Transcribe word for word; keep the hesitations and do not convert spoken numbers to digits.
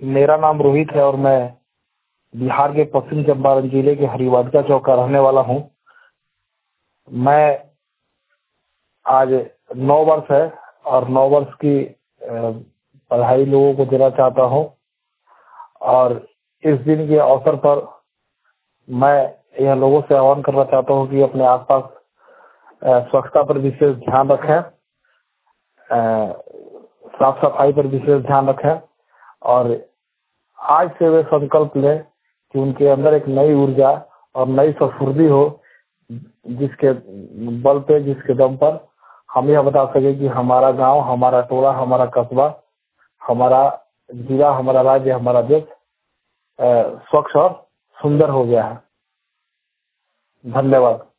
मेरा नाम रोहित है और मैं बिहार के पश्चिम चंपारण जिले के हरिवाटिका चौक का रहने वाला हूँ। मैं आज नौ वर्ष है और नौ वर्ष की अ, बधाई लोगों को देना चाहता हूँ और इस दिन के अवसर पर मैं यह लोगों से आह्वान करना चाहता हूँ कि अपने आसपास अ, स्वच्छता पर विशेष ध्यान रखें, अ, साफ सफाई पर विशेष ध्यान रखें और आज से वे संकल्प लें कि उनके अंदर एक नई ऊर्जा और नई स्फूर्ति हो, जिसके बल पे जिसके दम पर हम यह बता सके कि हमारा गांव, हमारा टोला, हमारा कस्बा, हमारा जिला, हमारा राज्य, हमारा देश अ, स्वच्छ और सुंदर हो गया है। धन्यवाद।